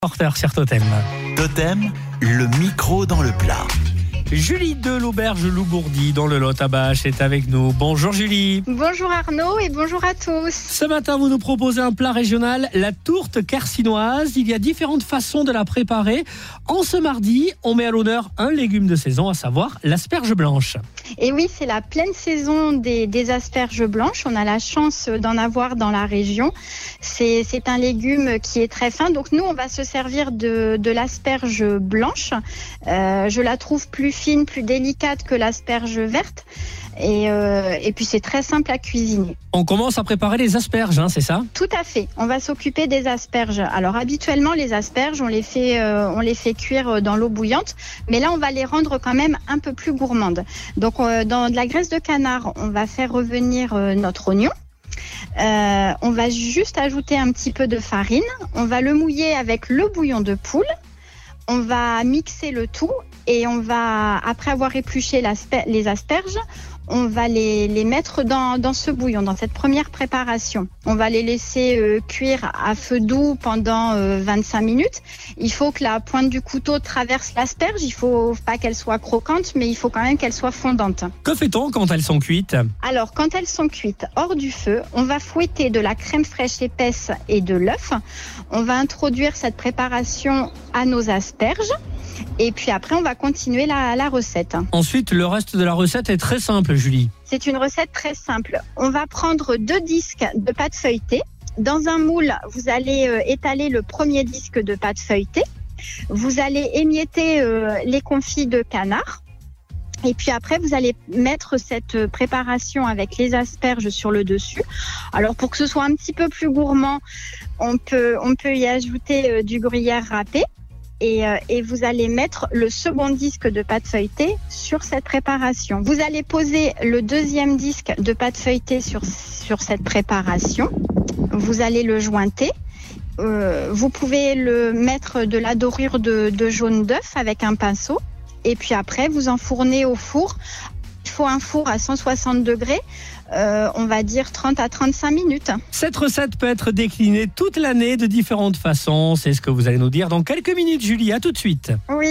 Porteur sur Totem. Totem, le micro dans le plat. Julie de l'Auberge-Loubourdy dans le Lot-à-Bâche est avec nous. Bonjour Julie. Bonjour Arnaud et bonjour à tous. Ce matin, vous nous proposez un plat régional, la tourte carcinoise. Il y a différentes façons de la préparer. En ce mardi, on met à l'honneur un légume de saison, à savoir l'asperge blanche. Et oui, c'est la pleine saison des asperges blanches. On a la chance d'en avoir dans la région. C'est un légume qui est très fin. Donc nous, on va se servir de l'asperge blanche. Je la trouve plus fine, plus délicate que l'asperge verte. Et puis c'est très simple à cuisiner. On commence à préparer les asperges, c'est ça ? Tout à fait. On va s'occuper des asperges. Alors habituellement, les asperges, on les fait cuire dans l'eau bouillante. Mais là, on va les rendre quand même un peu plus gourmandes. Donc dans de la graisse de canard, on va faire revenir notre oignon. On va juste ajouter un petit peu de farine. On va le mouiller avec le bouillon de poule. On va mixer le tout et on va, après avoir épluché les asperges, on va les mettre dans ce bouillon, dans cette première préparation. On va les laisser cuire à feu doux pendant 25 minutes. Il faut que la pointe du couteau traverse l'asperge. Il faut pas qu'elle soit croquante, mais il faut quand même qu'elle soit fondante. Que fait-on quand elles sont cuites ? Alors, quand elles sont cuites hors du feu, on va fouetter de la crème fraîche épaisse et de l'œuf. On va introduire cette préparation à nos asperges. Et puis après, on va continuer la recette. Ensuite, le reste de la recette est très simple, Julie. C'est une recette très simple. On va prendre 2 disques de pâte feuilletée. Dans un moule, vous allez étaler le premier disque de pâte feuilletée. Vous allez émietter les confits de canard. Et puis après, vous allez mettre cette préparation avec les asperges sur le dessus. Alors, pour que ce soit un petit peu plus gourmand, on peut y ajouter du gruyère râpé. Et vous allez mettre le second disque de pâte feuilletée sur cette préparation. Vous allez poser le deuxième disque de pâte feuilletée sur cette préparation. Vous allez le jointer. Vous pouvez le mettre de la dorure de jaune d'œuf avec un pinceau. Et puis après, vous enfournez au four. Il faut un four à 160 degrés, on va dire 30 à 35 minutes. Cette recette peut être déclinée toute l'année de différentes façons. C'est ce que vous allez nous dire dans quelques minutes, Julie. À tout de suite. Oui.